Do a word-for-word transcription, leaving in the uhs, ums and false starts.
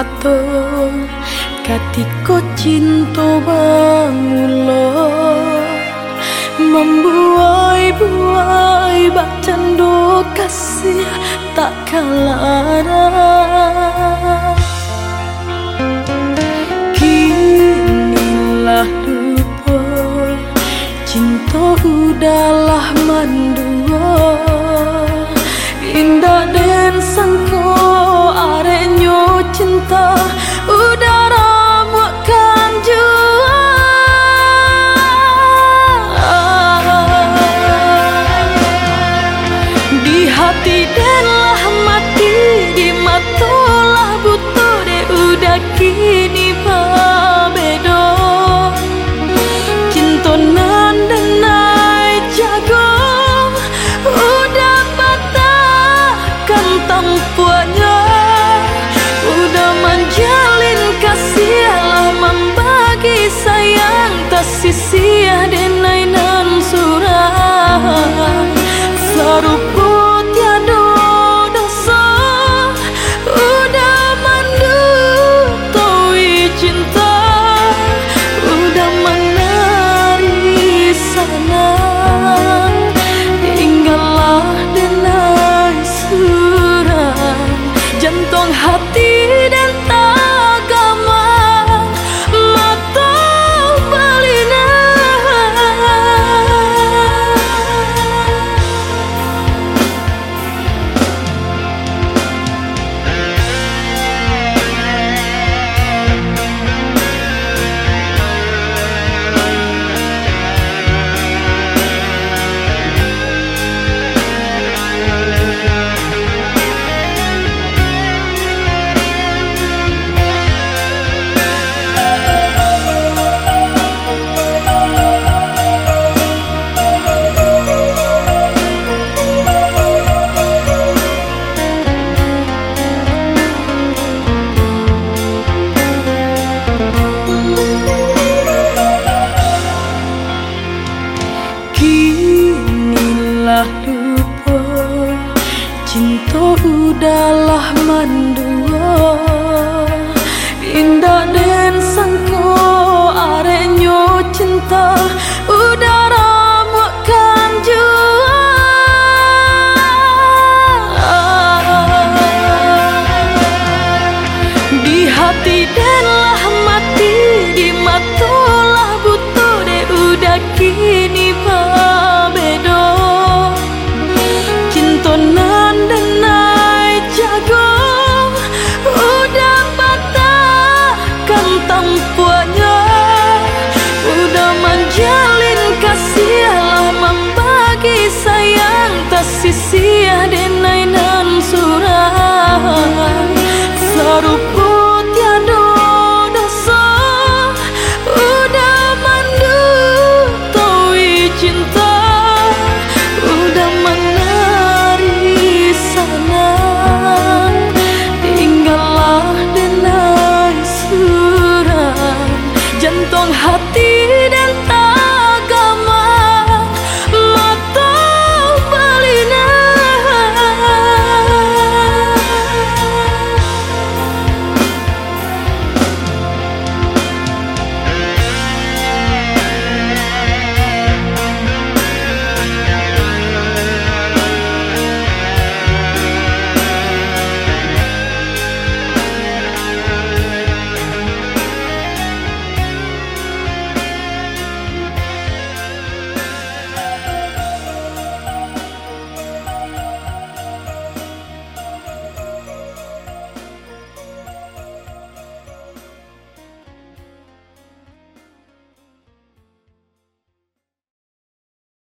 mato katiko cinta bangulo membuai-buai bak cando kasih tak kalara. Kinilah lupa cinta udahlah mandua indah dan sangko arenyo cinta udara muakan jua di hati delah mati di matolah buto de udah kini pabedo cinta nan denai jago udah patahkan tampuannya udah menjalin kasih lah membagi sayang tak sia-sia denai nan surah saruput tiada dosa udah mendutui cinta udah menari sana tinggallah denai surah jantung hati dan agama mata balina. Kinilah lupa cinta udahlah mandua indah dan sangko arenyo cinta udara muakan jua di hati delah mati di matolah buto de udah kini pabedo cinta nan denai jago udah patahkan tampuannya udah menjalin kasih lah membagi sayang tak sia-sia denai nan surah saruput tiada dosa udah mendutui cinta udah menari sana tinggallah denai surah jantung hati